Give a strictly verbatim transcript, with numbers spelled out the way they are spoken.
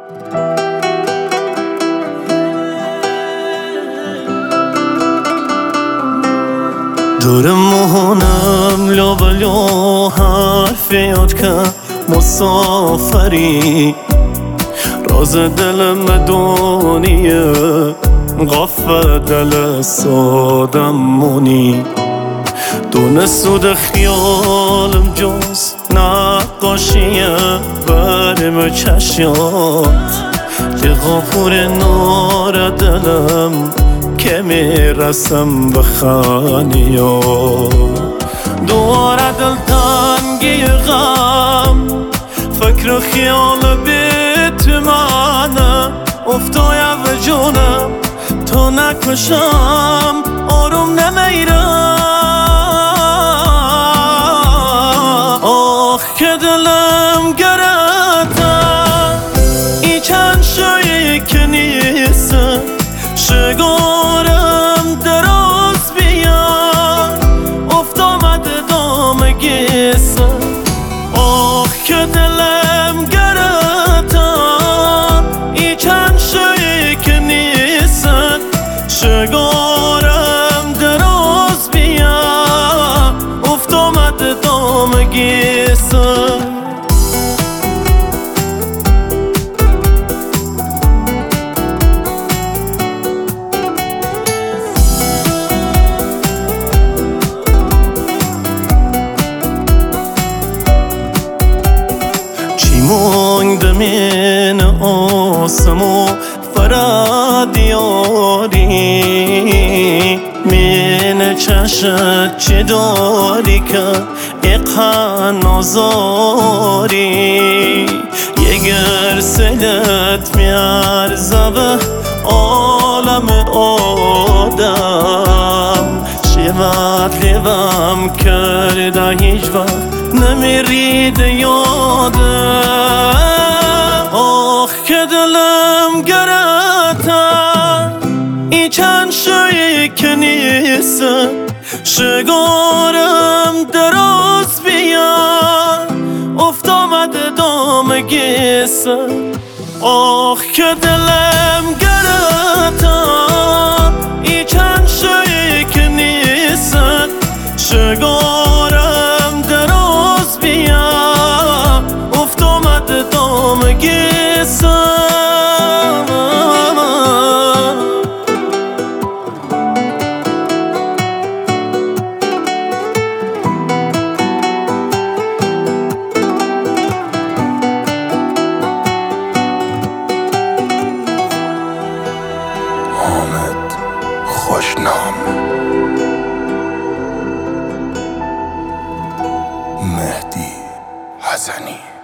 دورم مهونم لو بلو حرف یاد که مسافری راز دلم دونیه غفه دل سادم مونی دون سود خیالم جز نقاشیه برم چشیات که غافور نار دلم که میرسم به خانیا دواره دل تنگی غم فکر و خیال بیت منه افتای و جونم تو نکشم آروم نمیرم آخ که دلم گرده ای چند شایی که نیستم شگارم دراز بیان افت آمده دام گیسم آخ که دلم گرفتم ای چند شایی که نیستن شگارم دراز بیان افت آمده دام گیسم مانده من آسمو فرادیاری من چشت چه داری که اقها نازاری یه گرسلت میارزه به عالم آدم شیوت لیوم کرده هیچ وقت نمیرید یادم آخ که دلم گرفتم ای چند شایی که نیستم شگارم دراز بیان افت آمده دام گیسم آخ که دلم گرفتم ای چند شایی که نیستم شگارم دراز بیان افت آمده دام گیسم حامد خوشنام مهدی حسنی